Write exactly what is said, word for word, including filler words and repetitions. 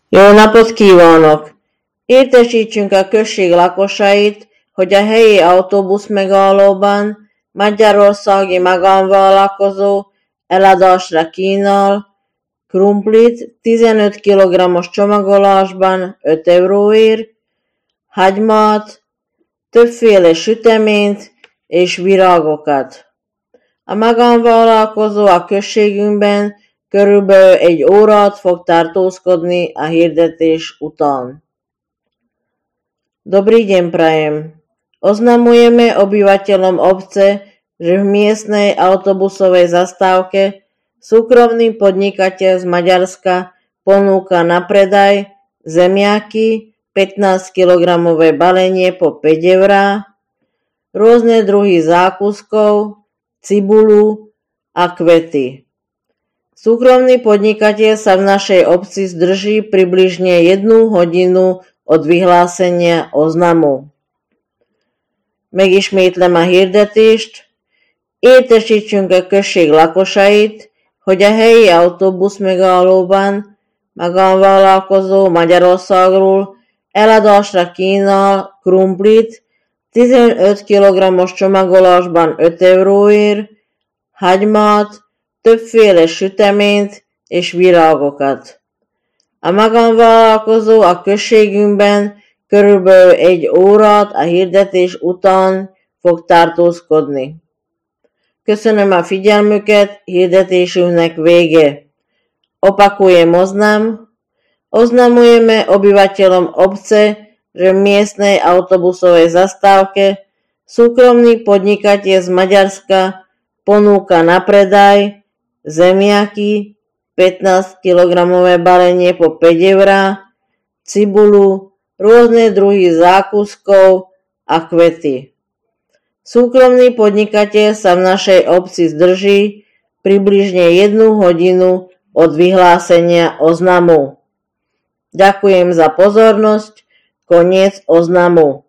Jó napot kívánok! Értesítsünk a község lakosait, hogy a helyi autóbusz megállóban magyarországi magánvállalkozó eladásra kínál krumplit tizenöt kilogrammos csomagolásban öt euróért, hagymát, többféle süteményt és virágokat. A magánvállalkozó a községünkben körülbelül egy órát fog tartózkodni a hirdetés után. Dobrý deň prajem. Oznamujeme obyvateľom obce, že v miestnej autobusovej zastávke súkromný podnikateľ z Maďarska ponúka na predaj zemiaky, pätnásť kilogramové balenie po päť eur, rôzne druhy zákuskov, cibulu a kvety. Súkromný podnikateľ sa v našej obci zdrží približne jednu hodinu od vyhlásenia oznamu. Megismétlem a hirdetést. Értesítsünk a község lakosait, hogy a helyi autóbusz megállóban magánvállalkozó Magyarországról eladásra kínál krumplit tizenöt kilogrammos csomagolásban öt euróért, hagymát, többféle süteményt és virágokat. A magánvállalkozó a községünkben körülbelül egy órát a hirdetés után fog tartózkodni. Köszönöm a figyelmüket, hirdetésünknek vége. Opakujem oznam. Oznamujeme obyvateľom obce, že v miestnej autobusovej zastávke súkromný podnikateľ z Maďarska ponúka na predaj zemiaky, pätnásť kilogramové balenie po päť eur, cibulu, rôzne druhy zákuskov a kvety. Súkromný podnikateľ sa v našej obci zdrží približne jednu hodinu od vyhlásenia oznamu. Ďakujem za pozornosť. Koniec oznamu.